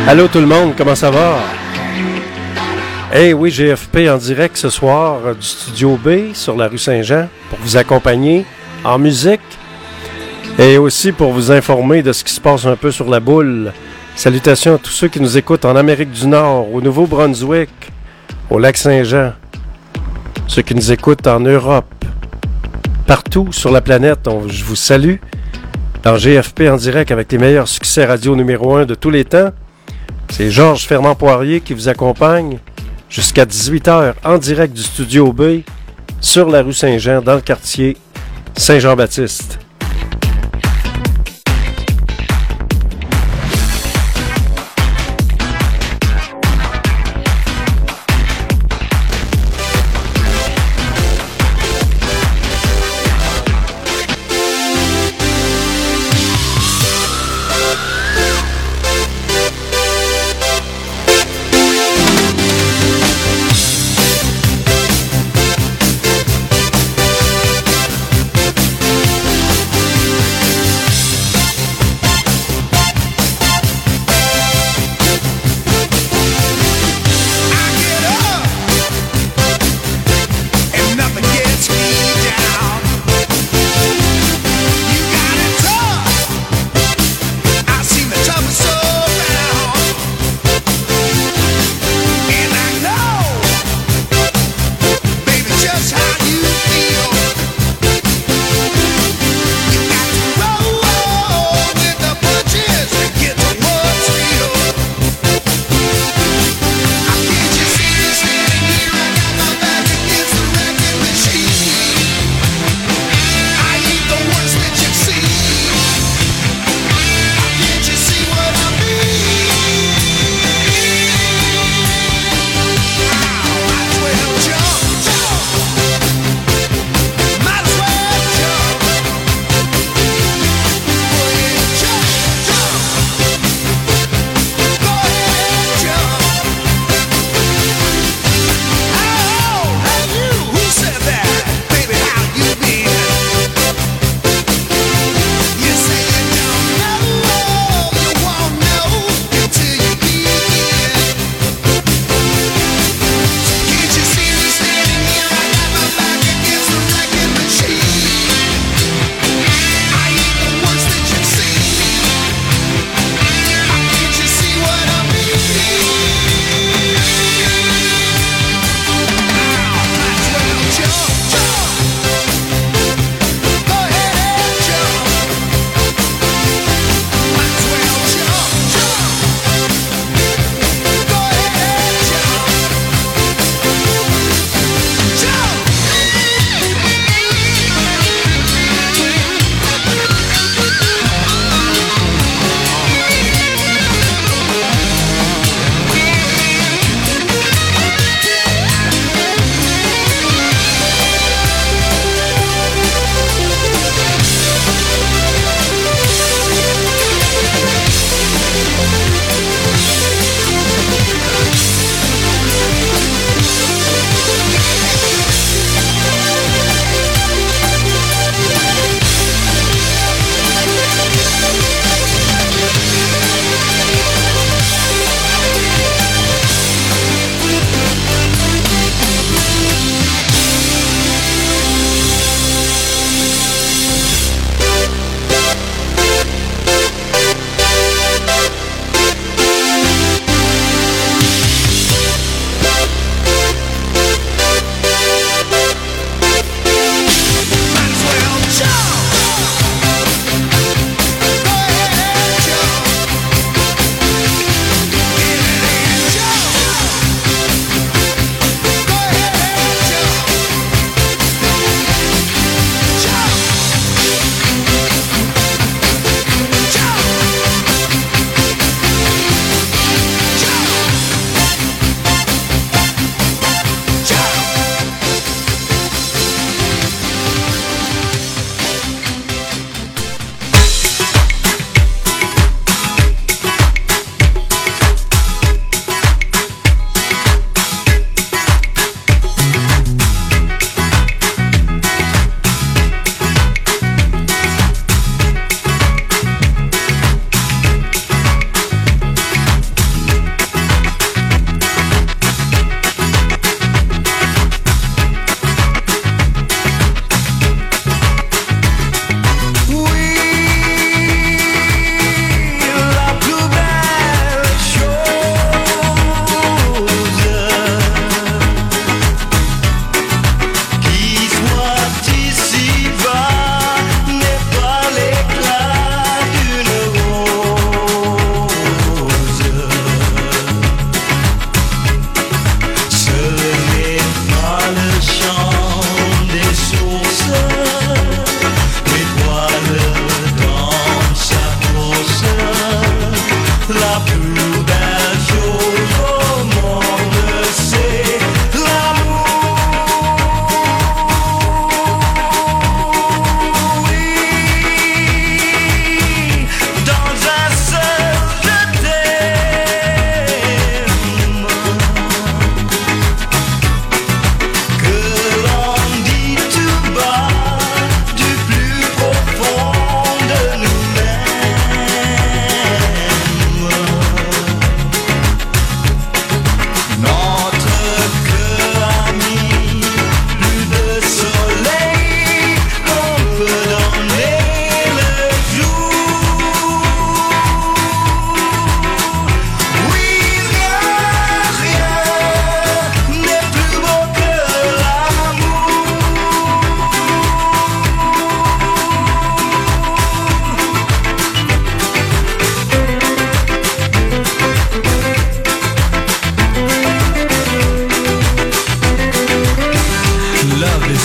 Allô tout le monde, comment ça va? Eh oui, GFP en direct ce soir du Studio B sur la rue Saint-Jean pour vous accompagner en musique et aussi pour vous informer de ce qui se passe un peu sur la boule. Salutations à tous ceux qui nous écoutent en Amérique du Nord, au Nouveau-Brunswick, au Lac-Saint-Jean, ceux qui nous écoutent en Europe, partout sur la planète, je vous salue dans GFP en direct avec les meilleurs succès radio numéro 1 de tous les temps. C'est Georges Fernand Poirier qui vous accompagne jusqu'à 18h en direct du Studio B sur la rue Saint-Jean dans le quartier Saint-Jean-Baptiste.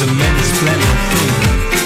many splendid things.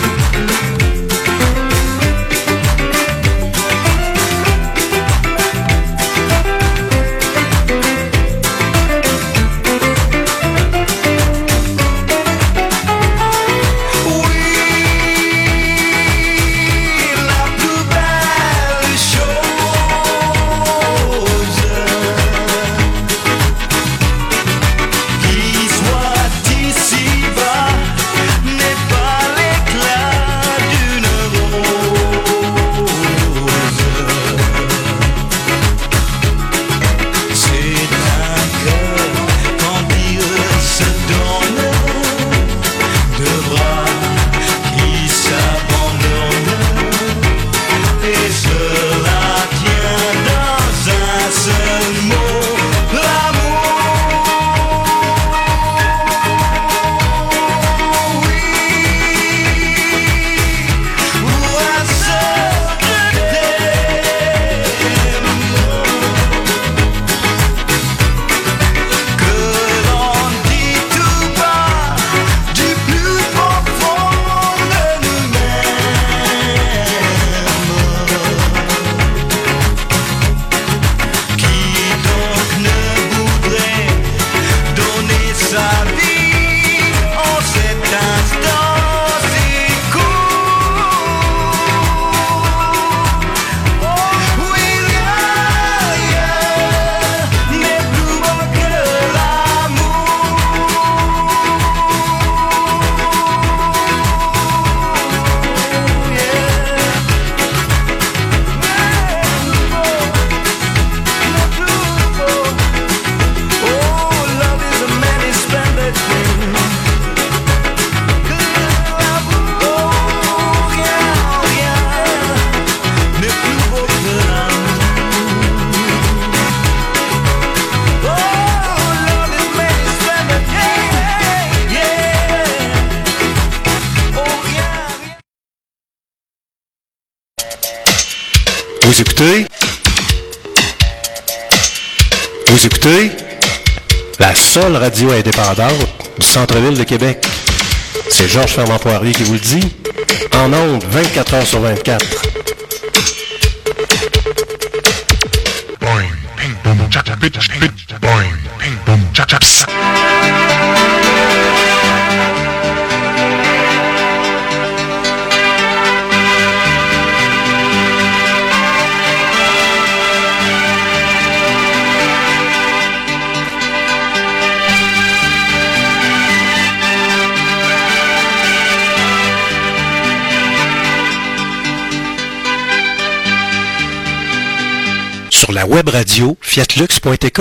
Vous écoutez la seule radio indépendante du centre-ville de Québec. C'est Georges Fernand Poirier qui vous le dit. En ondes, 24 heures sur 24. Boing, ping, boom, cha-cha, bitch, bitch, boing, ping, boom, cha-cha, pss. Sur la web radio fiatlux.tk.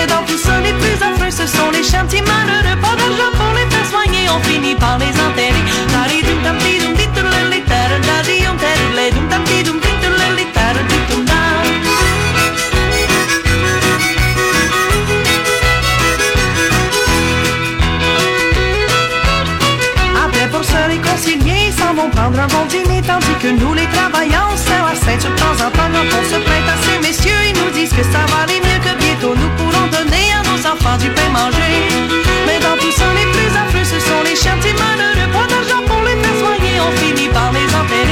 Mais dans tout ça, les plus affreux, ce sont les chantiers malheureux. Pas d'argent pour les faire soigner, on finit par les enterrer. Après, pour se réconcilier, ils s'en vont prendre un bon dîner, tandis que nous, les travailleurs, on serre la ceinture de temps en temps. Quand on se plaint à ces messieurs, ils nous disent que ça va aller mieux, que bientôt nous pourrons donner à nos enfants du pain manger. Mais dans tout ça, les plus affreux, ce sont les chantiers malheureux. Pas d'argent pour les faire soigner, on finit par les enterrer.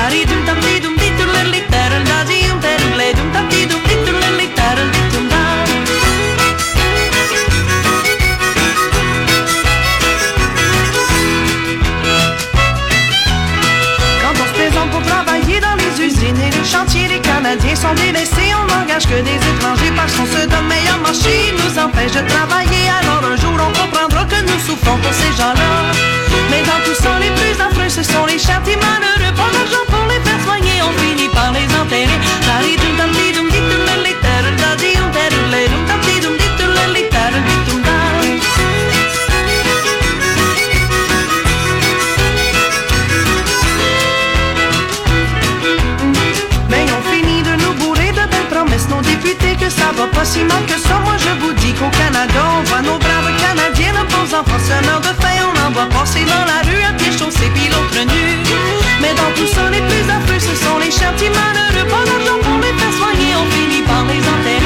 Quand on se présente pour travailler dans les usines et les chantiers, les Canadiens sont délaissés. On n'engage que des étrangers parce qu'on se donne meilleur marché. Ils nous empêchent de travailler, alors un jour on comprendra que nous souffrons pour ces gens-là. Mais dans tout ça, les plus affreux, ce sont les chantiers malheureux. Pas d'argent pour les faire soigner, on finit par les enterrer. Mais on finit de nous bourrer de belles promesses, nos députés, que ça va pas si mal que ça. Moi je vous dis qu'au Canada, on voit nos braves Canadiens, nos bons enfants se meurent de faim. On en voit passer dans la rue à pieds chaussés puis l'autre nu. Mais dans tout ça, les plus affreux, ce sont les chantiers malheureux. Pas d'argent pour les faire soigner, on finit par les enterrer.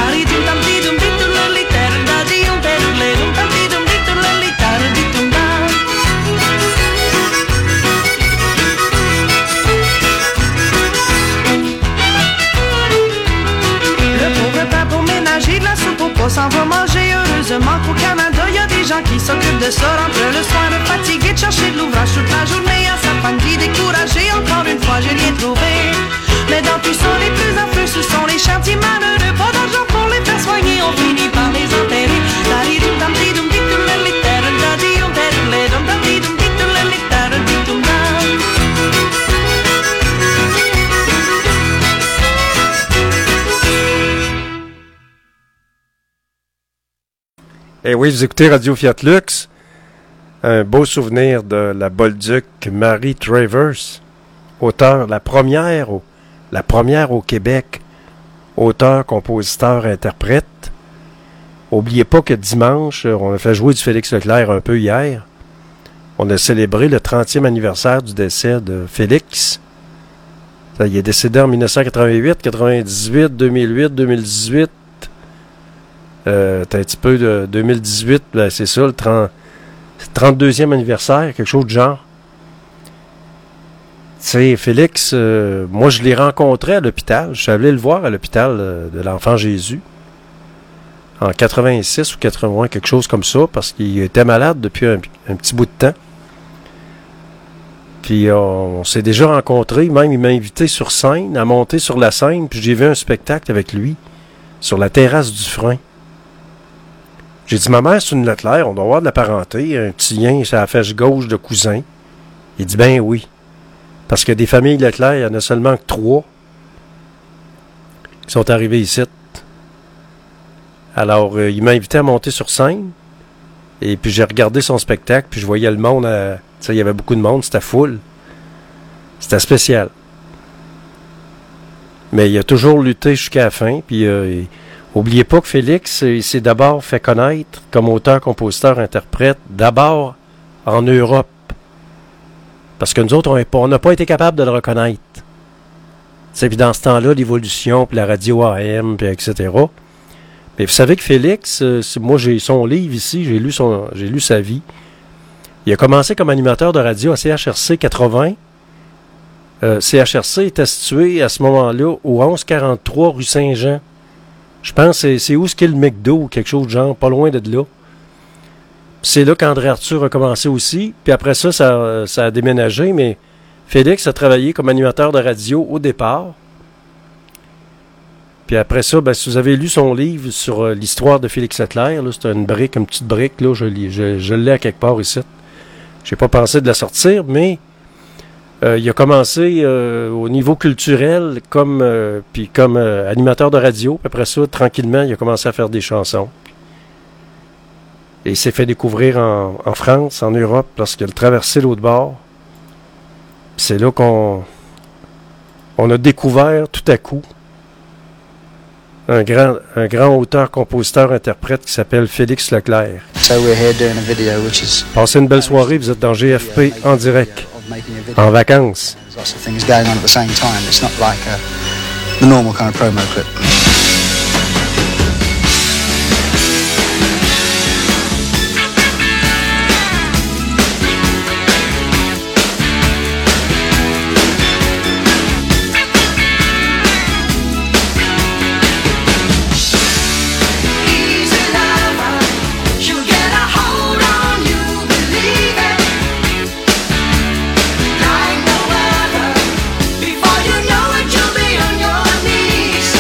Le pauvre père pour ménager de la soupe au pois s'en va manger. Heureusement qu'au Canada, y a des gens qui s'occupent de ça. Rentre le soir fatigué de chercher de l'ouvrage toute la journée. À sa femme qui découragée, encore une fois j'ai rien trouvé. Mais dans tout ça, les plus affreux, ce sont les chantiers malheureux. Pas d'argent pour les faire soigner, on finit par les enterrer. Eh oui, vous écoutez Radio Fiat Lux. Un beau souvenir de la Bolduc Marie Travers, auteure, la première au Québec, auteur, compositeur, interprète. Oubliez pas que dimanche, on a fait jouer du Félix Leclerc un peu hier. On a célébré le 30e anniversaire du décès de Félix. Ça, il est décédé en 1988, 98, 2008, 2018. T'as un petit peu de 2018, ben c'est ça, le 32e anniversaire, quelque chose de genre. Tu sais, Félix, moi je l'ai rencontré à l'hôpital. Je suis allé le voir à l'hôpital de l'Enfant Jésus en 86 ou 80, quelque chose comme ça, parce qu'il était malade depuis un petit bout de temps. Puis on s'est déjà rencontrés, même il m'a invité sur scène, à monter sur la scène, puis j'ai vu un spectacle avec lui sur la terrasse du Frein. J'ai dit, ma mère, c'est une Leclerc, on doit avoir de la parenté, un petit lien, c'est la fèche gauche de cousin. Il dit, ben oui. Parce que des familles Leclerc, il y en a seulement que 3 qui sont arrivés ici. Alors, il m'a invité à monter sur scène, et puis j'ai regardé son spectacle, puis je voyais le monde, tu sais, il y avait beaucoup de monde, c'était full. C'était spécial. Mais il a toujours lutté jusqu'à la fin, puis oubliez pas que Félix, il s'est d'abord fait connaître comme auteur, compositeur, interprète, d'abord en Europe. Parce que nous autres, on n'a pas été capable de le reconnaître. Puis dans ce temps-là, l'évolution, puis la radio AM, puis etc. Mais vous savez que Félix, moi j'ai son livre ici, j'ai lu sa vie. Il a commencé comme animateur de radio à CHRC 80. CHRC était situé à ce moment-là au 1143 rue Saint-Jean. Je pense que c'est où ce qu'est le McDo ou quelque chose de genre, pas loin de là. C'est là qu'André Arthur a commencé aussi. Puis après ça, ça a déménagé, mais Félix a travaillé comme animateur de radio au départ. Puis après ça, ben, si vous avez lu son livre sur l'histoire de Félix Leclerc, là, c'est une petite brique, là, je l'ai à quelque part ici. J'ai pas pensé de la sortir, mais il a commencé au niveau culturel comme animateur de radio. Puis après ça, tranquillement, il a commencé à faire des chansons. Et il s'est fait découvrir en France, en Europe, lorsqu'il a traversé l'autre bord. C'est là qu'on a découvert tout à coup un grand auteur, compositeur, interprète qui s'appelle Félix Leclerc. So we're here doing a video which is Passez une belle soirée, vous êtes dans GFP en direct, en vacances. There's lots of things going on at the same time. It's not like the normal kind of promo clip. Before you know it, you'll be on your knees.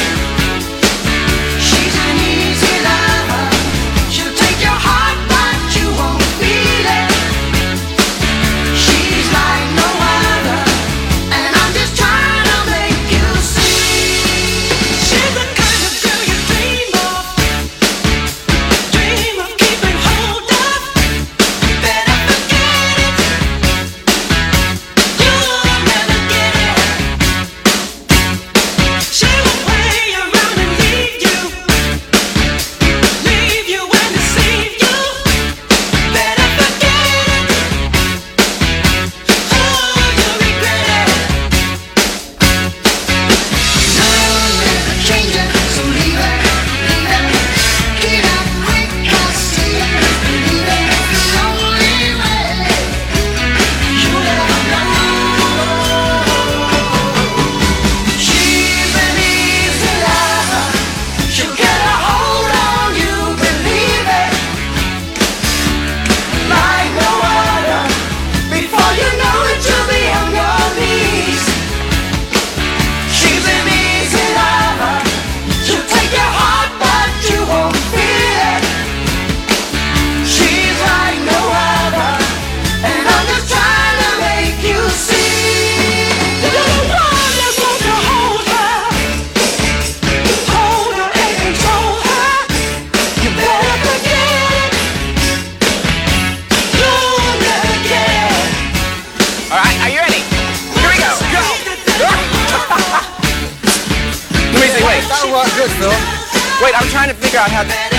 good, Phil. Wait, I'm trying to figure out how to...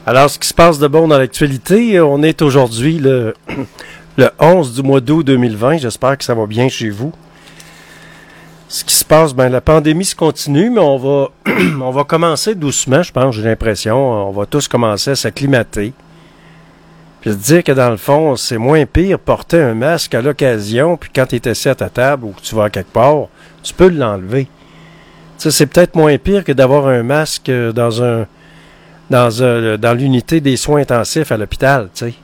Alors, ce qui se passe de bon dans l'actualité, on est aujourd'hui le 11 du mois d'août 2020. J'espère que ça va bien chez vous. Ce qui se passe, la pandémie se continue, mais on va commencer doucement, je pense, j'ai l'impression. On va tous commencer à s'acclimater. Puis se dire que dans le fond, c'est moins pire porter un masque à l'occasion, puis quand tu es assis à ta table ou que tu vas à quelque part, tu peux l'enlever. Tu sais, c'est peut-être moins pire que d'avoir un masque dans l'unité des soins intensifs à l'hôpital, tu sais.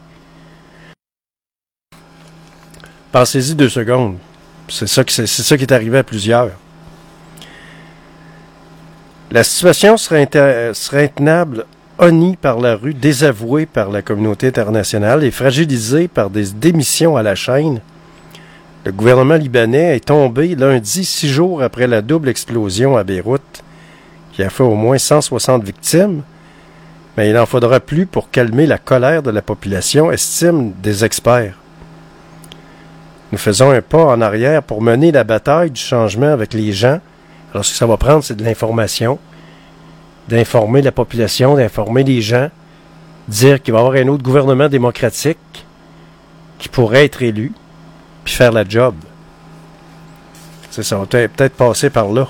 Pensez-y 2 secondes. C'est ça qui est arrivé à plusieurs. La situation serait intenable, honnie par la rue, désavouée par la communauté internationale et fragilisée par des démissions à la chaîne. Le gouvernement libanais est tombé lundi 6 jours après la double explosion à Beyrouth, qui a fait au moins 160 victimes. Mais il n'en faudra plus pour calmer la colère de la population, estiment des experts. Nous faisons un pas en arrière pour mener la bataille du changement avec les gens. Alors, ce que ça va prendre, c'est de l'information, d'informer la population, d'informer les gens, dire qu'il va y avoir un autre gouvernement démocratique qui pourrait être élu, puis faire la job. C'est ça, on va peut-être passer par là.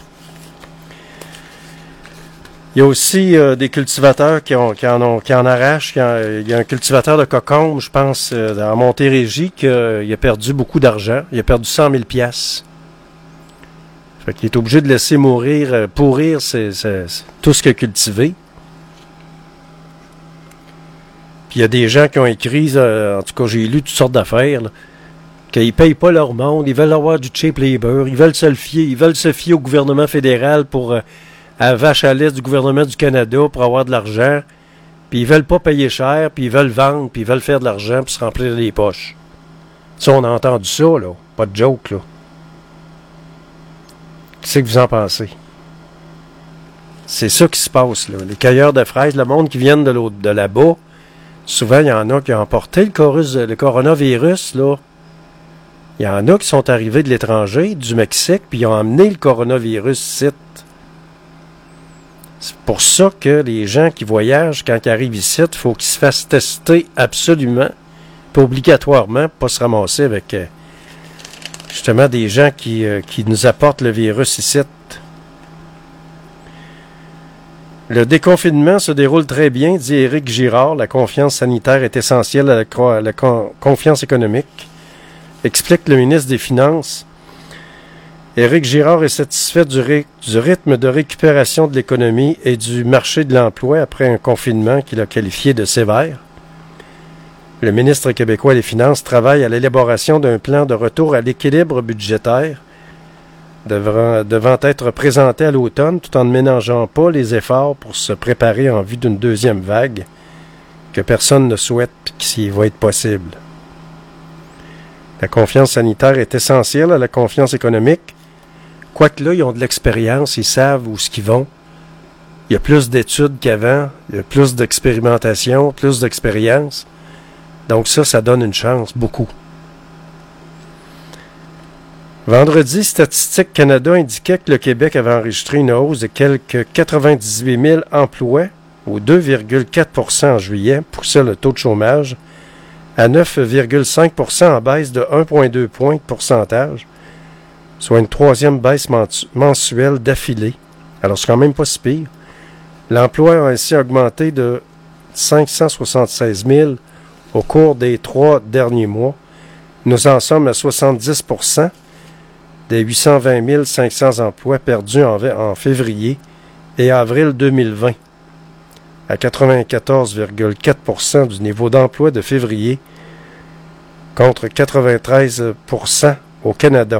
Il y a aussi des cultivateurs qui en arrachent. Il y a un cultivateur de cocombes, je pense, en Montérégie, qui a perdu beaucoup d'argent. Il a perdu 100 000 $. Fait qu'il est obligé de laisser pourrir tout ce qu'il a cultivé. Puis il y a des gens qui ont écrit, en tout cas j'ai lu toutes sortes d'affaires, là, qu'ils ne payent pas leur monde, ils veulent avoir du cheap labor, ils veulent se fier au gouvernement fédéral pour... à vache à lait du gouvernement du Canada pour avoir de l'argent, puis ils veulent pas payer cher, puis ils veulent vendre, puis ils veulent faire de l'argent pour se remplir les poches. Ça, on a entendu ça, là. Pas de joke, là. Qu'est-ce que vous en pensez? C'est ça qui se passe, là. Les cueilleurs de fraises, le monde qui viennent de là-bas, souvent, il y en a qui ont emporté le coronavirus, là. Il y en a qui sont arrivés de l'étranger, du Mexique, puis ils ont amené le coronavirus ici. C'est pour ça que les gens qui voyagent, quand ils arrivent ici, il faut qu'ils se fassent tester absolument, pas obligatoirement, pour pas se ramasser avec justement des gens qui nous apportent le virus ici. Le déconfinement se déroule très bien, dit Éric Girard. La confiance sanitaire est essentielle à la confiance économique, explique le ministre des Finances. Éric Girard est satisfait du rythme de récupération de l'économie et du marché de l'emploi après un confinement qu'il a qualifié de sévère. Le ministre québécois des Finances travaille à l'élaboration d'un plan de retour à l'équilibre budgétaire devant être présenté à l'automne tout en ne ménageant pas les efforts pour se préparer en vue d'une deuxième vague que personne ne souhaite et qui va être possible. La confiance sanitaire est essentielle à la confiance économique. Quoique là, ils ont de l'expérience, ils savent où ce qu'ils vont. Il y a plus d'études qu'avant, il y a plus d'expérimentation, plus d'expérience. Donc ça donne une chance, beaucoup. Vendredi, Statistique Canada indiquait que le Québec avait enregistré une hausse de quelques 98 000 emplois, au 2,4 % en juillet, poussant le taux de chômage à 9,5 % en baisse de 1,2 points de pourcentage, soit une troisième baisse mensuelle d'affilée. Alors, c'est quand même pas si pire. L'emploi a ainsi augmenté de 576 000 au cours des 3 derniers mois. Nous en sommes à 70 % des 820 500 emplois perdus en février et avril 2020, à 94,4 % du niveau d'emploi de février, contre 93 % au Canada.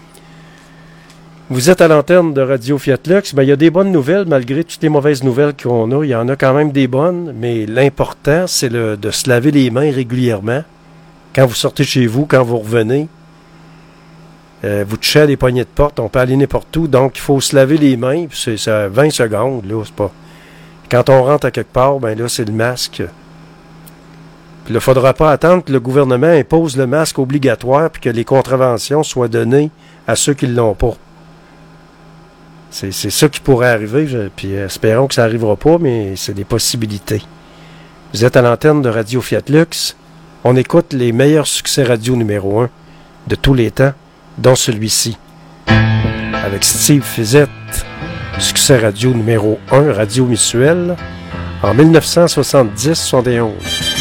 Vous êtes à l'antenne de Radio Fiat-Lux. Il y a des bonnes nouvelles, malgré toutes les mauvaises nouvelles qu'on a. Il y en a quand même des bonnes, mais l'important, c'est de se laver les mains régulièrement. Quand vous sortez chez vous, quand vous revenez, vous touchez à des poignées de porte, on peut aller n'importe où. Donc, il faut se laver les mains. C'est 20 secondes, là, c'est pas... Quand on rentre à quelque part, là, c'est le masque. Puis là, il ne faudra pas attendre que le gouvernement impose le masque obligatoire puis que les contraventions soient données à ceux qui ne l'ont pas. C'est ça qui pourrait arriver, puis espérons que ça n'arrivera pas, mais c'est des possibilités. Vous êtes à l'antenne de Radio Fiat Lux. On écoute les meilleurs succès radio numéro 1 de tous les temps, dont celui-ci. Avec Steve Fizette, succès radio numéro 1, Radio Mutuelle, en 1970-71.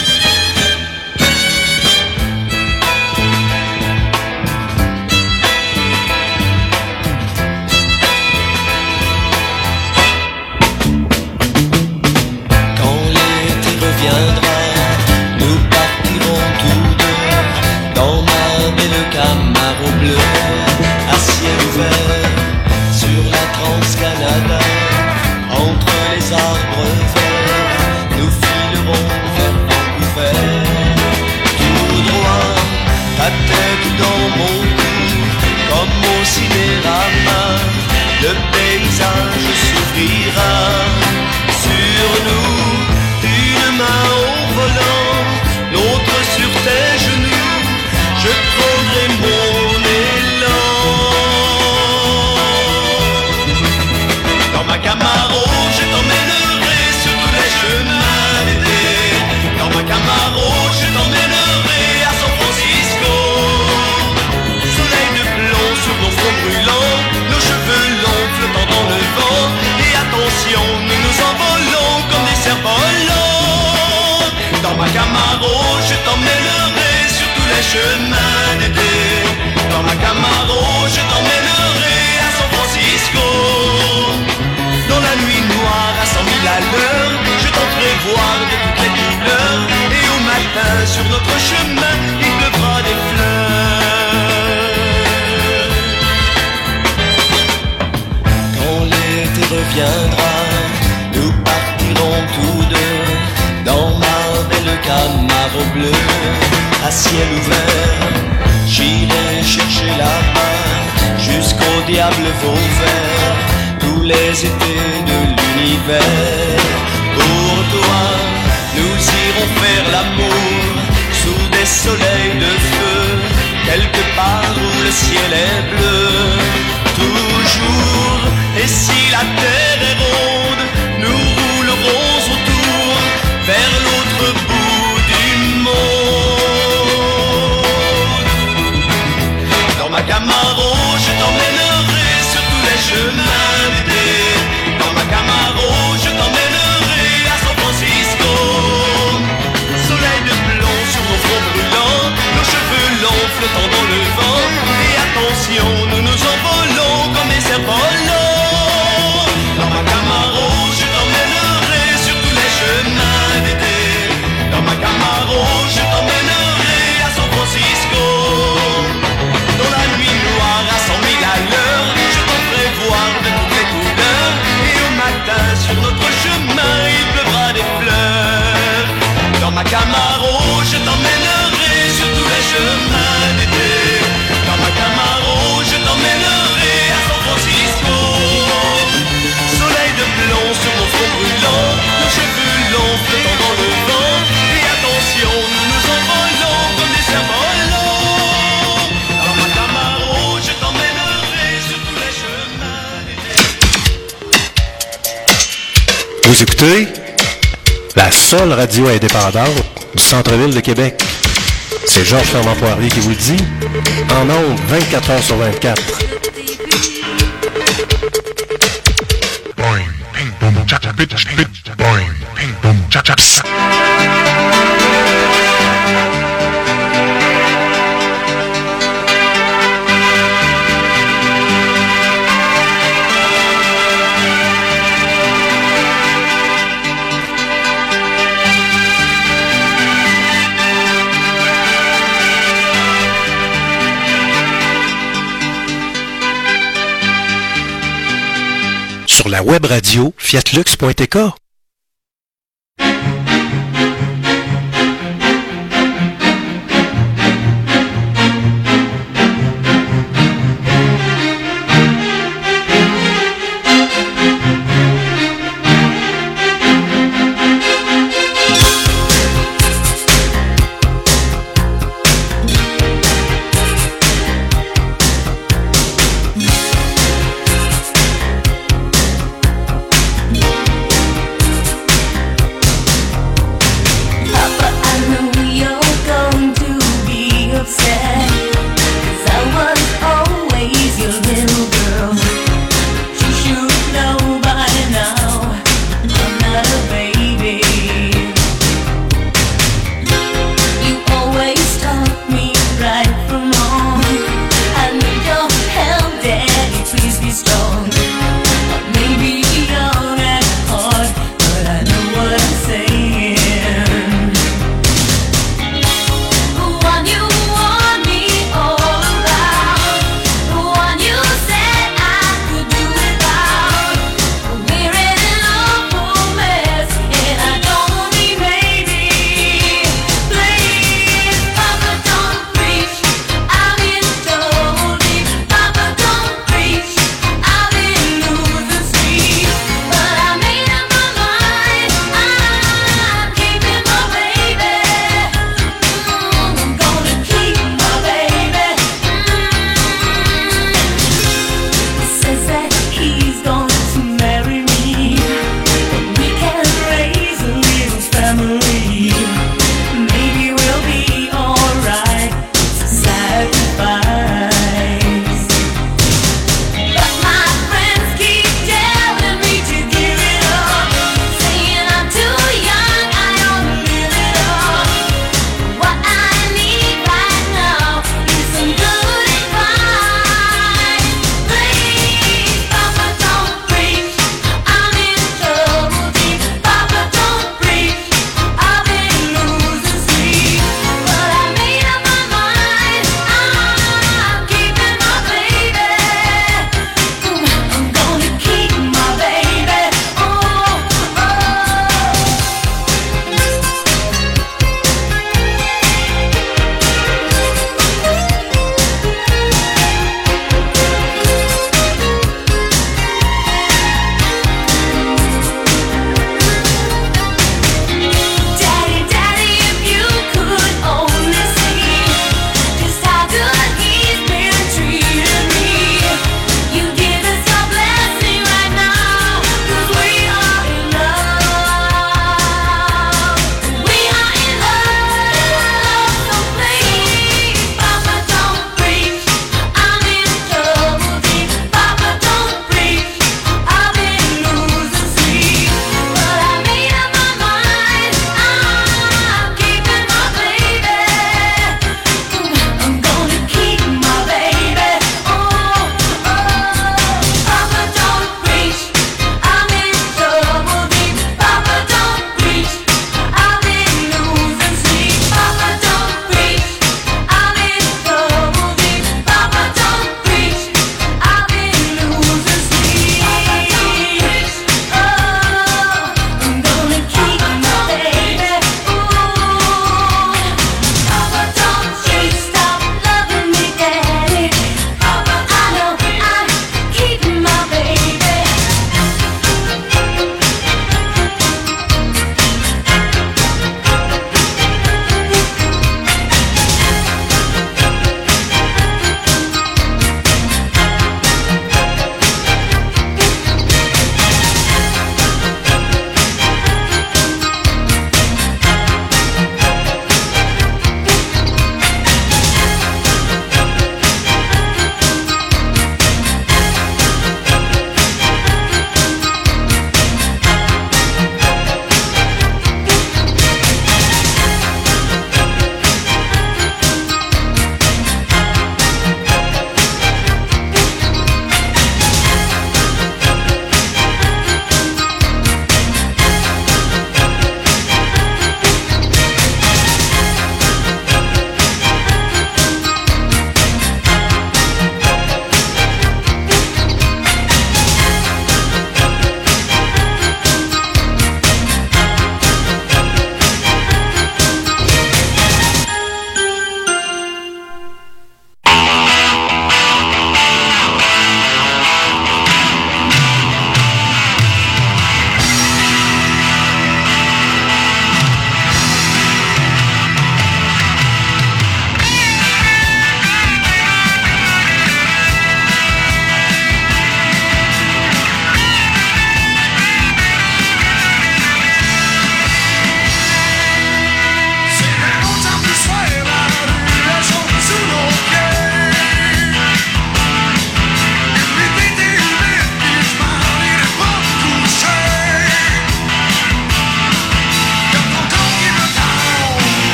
Le paysage s'ouvrira sur nous, une main au volant, l'autre sur tes genoux, je prendrai mon élan. Dans ma Camaro, je t'emmènerai sur tous les chemins d'été. Dans ma Camaro, je t'emmènerai à San Francisco. Soleil de plomb sur nos fronts brûlants, nos cheveux longs flottant dans le vent. Et attention, nous nous envolons comme des cerfs-volants. Dans ma Camaro, je t'emmènerai sur tous les chemins d'été. Dans ma Camaro, je t'emmènerai à San Francisco. Dans la nuit noire à 100 000 à l'heure, je t'en ferai voir de toutes les couleurs. Et au matin, sur notre chemin, il pleuvra des fleurs. Quand l'été reviendra, nous partirons tous deux dans ma belle Camaro bleue à ciel ouvert. J'irai chercher là-bas jusqu'au diable Vauvert, tous les étés de l'univers. Pour toi, nous irons faire l'amour sous des soleils de feu, quelque part où le ciel est bleu. Toujours, et si la terre est ronde, nous roulerons autour vers l'autre bout du monde. Dans ma Camaro, je t'emmènerai sur tous les chemins d'été. Dans ma Camaro, je t'emmènerai à San Francisco. Soleil de plomb sur nos fronts brûlants, nos cheveux longs flottant dans le vent. Et attention, nous nous envolons comme des cerfs-volants. Dans ma Camaro, je t'emmènerai sur tous les chemins d'été. Dans ma Camaro, je t'emmènerai à San Francisco. Dans la nuit noire à 100 000 à l'heure, je t'en ferai voir de toutes les couleurs. Et au matin, sur notre chemin, il pleuvra des fleurs. Dans ma Camaro, je t'emmènerai sur tous les chemins d'été. Dans ma Camaro, je t'emmènerai à San Francisco. Soleil de plomb sur mon front brûlant, nos cheveux longs flottant dans le vent. Et attention, nous nous envolons comme des cerfs-volants. Dans ma Camaro, je t'emmènerai sur tous les chemins d'été. Vous écoutez la seule radio indépendante du centre-ville de Québec. C'est Georges Fernand Poirier qui vous le dit, en ondes 24 heures sur 24. Boing, ping, boom, cha cha, bitch, bitch, boing, ping, boom, cha cha, pss. Sur la web radio fiatlux.tk.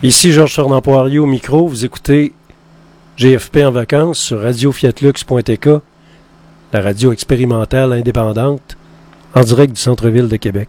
Ici Georges Fernand-Poirier au micro. Vous écoutez GFP en vacances sur radiofiatlux.tk, la radio expérimentale indépendante, en direct du centre-ville de Québec.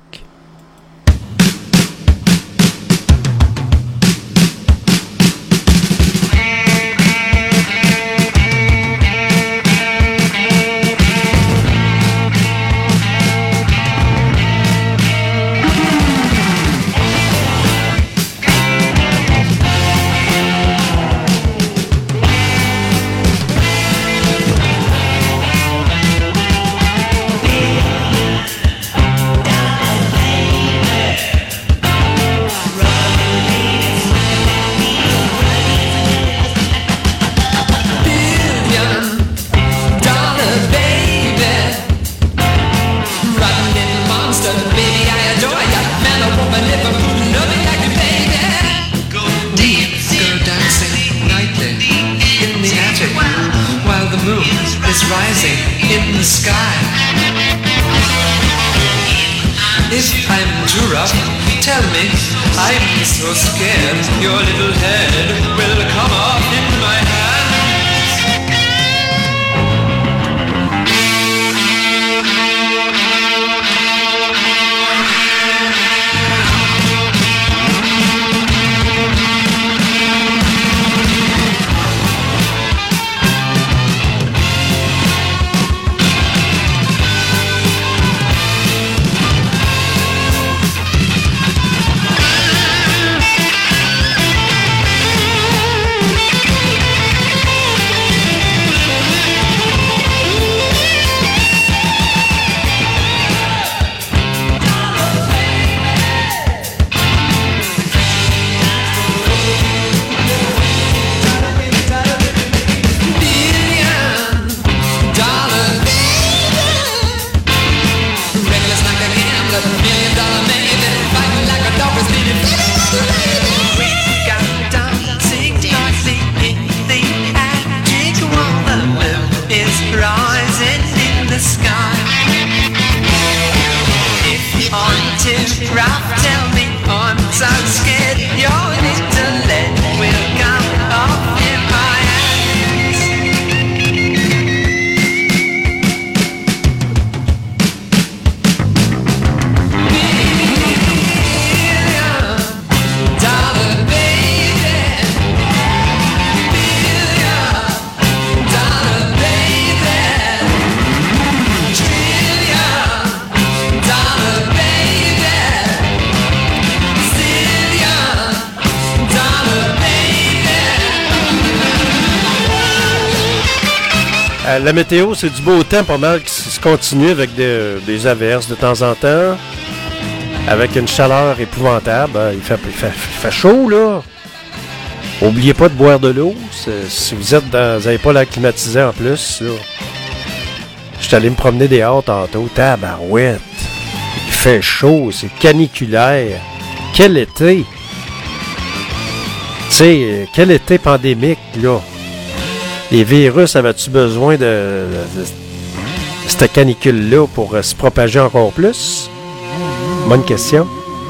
La météo, c'est du beau temps pas mal qui se continue avec des averses de temps en temps, avec une chaleur épouvantable. Il fait chaud, là. Oubliez pas de boire de l'eau. Si vous n'avez pas l'air climatisé en plus, là. Je suis allé me promener dehors tantôt. Tabarouette. Il fait chaud, c'est caniculaire. Quel été! Tu sais, quel été pandémique, là. Les virus, avaient-tu besoin de cette canicule-là pour se propager encore plus? Bonne question.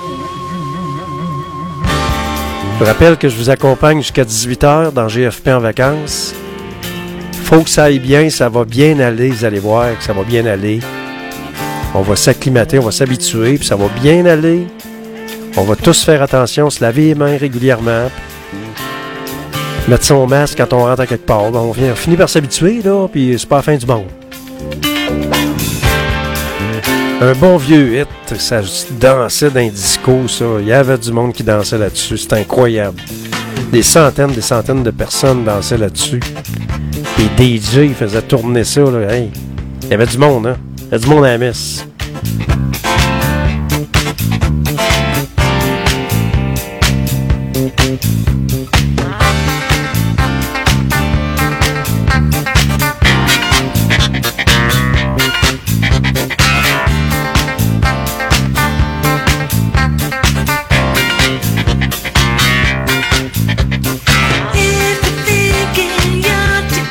Je rappelle que je vous accompagne jusqu'à 18h dans GFP en vacances. Faut que ça aille bien, ça va bien aller, vous allez voir que ça va bien aller. On va s'acclimater, on va s'habituer, puis ça va bien aller. On va tous faire attention, se laver les mains régulièrement. Mettre son masque quand on rentre à quelque part. On finit par s'habituer, là, puis c'est pas la fin du monde. Un bon vieux hit, ça dansait dans un disco, ça. Il y avait du monde qui dansait là-dessus, c'était incroyable. Des centaines de personnes dansaient là-dessus. Les DJ faisaient tourner ça, là. Hey, il y avait du monde, hein. Il y avait du monde à la messe.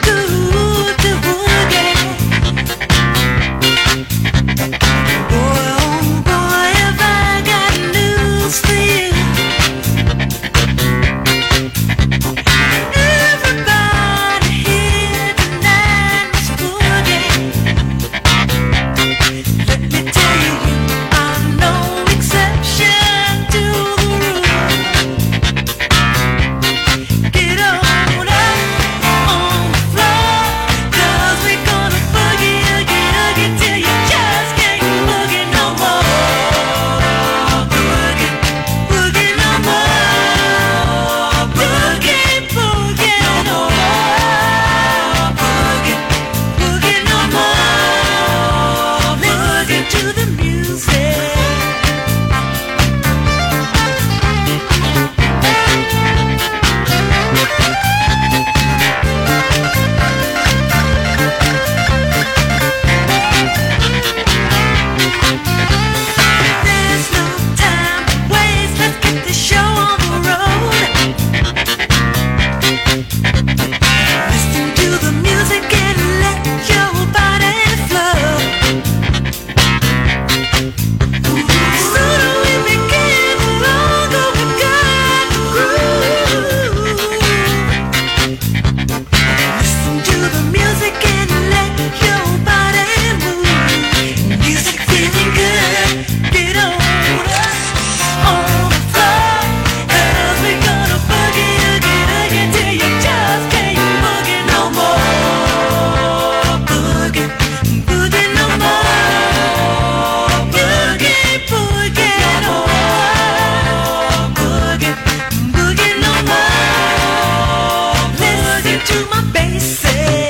Boy, they say.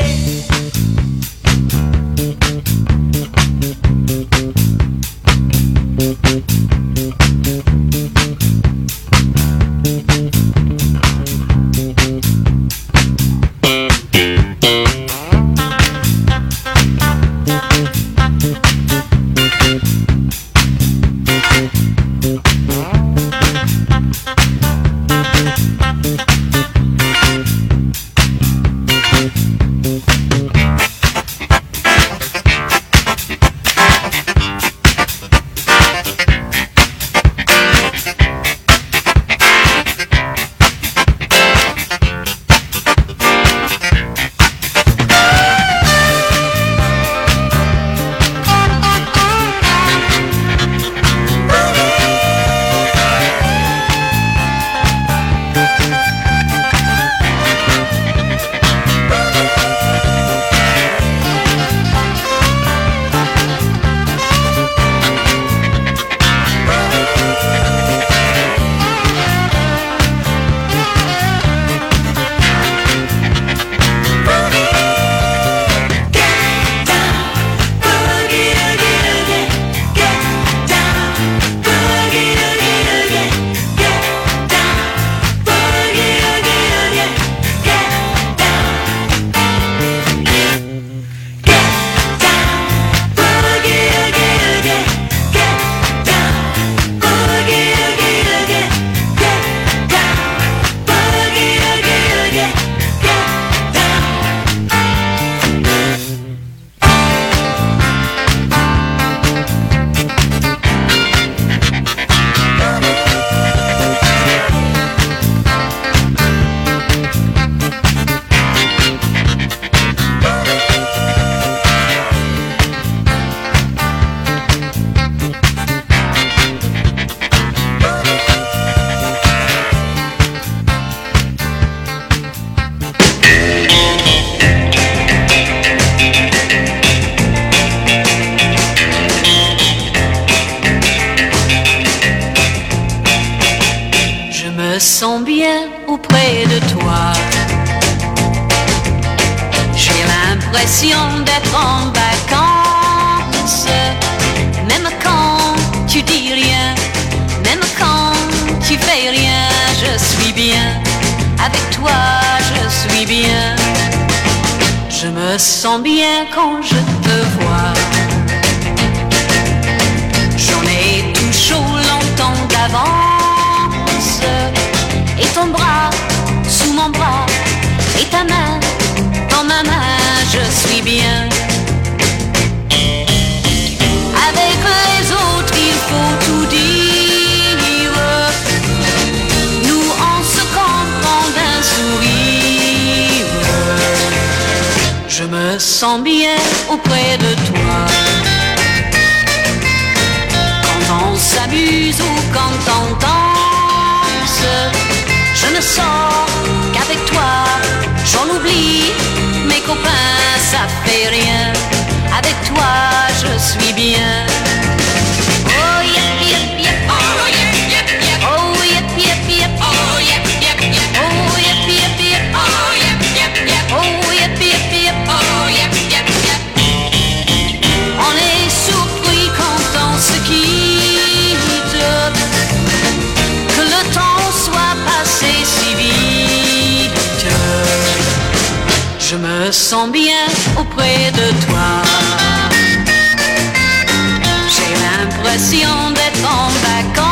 Sens bien auprès de toi. J'ai l'impression d'être en vacances. Même quand tu dis rien, même quand tu fais rien, je suis bien. Avec toi, je suis bien. Je me sens bien quand je te vois. J'en ai tout chaud longtemps d'avance. Et ton bras sous mon bras, et ta main dans ma main, je suis bien. Avec les autres, il faut tout dire. Nous, on se comprend d'un sourire. Je me sens bien auprès de toi. Quand on s'amuse ou quand on danse, je ne sors qu'avec toi, j'en oublie mes copains, ça fait rien. Avec toi, je suis bien. Oh yep yep yep, oh yep yep yep, oh yep yep yep, oh yep yep yep, oh yep yep yep, oh yep yep yep, oh yep yep yep, oh yep yep yep. On est surpris quand on se quitte, que le temps soit passé si vite. Je me sens bien auprès de toi. J'ai l'impression d'être en vacances.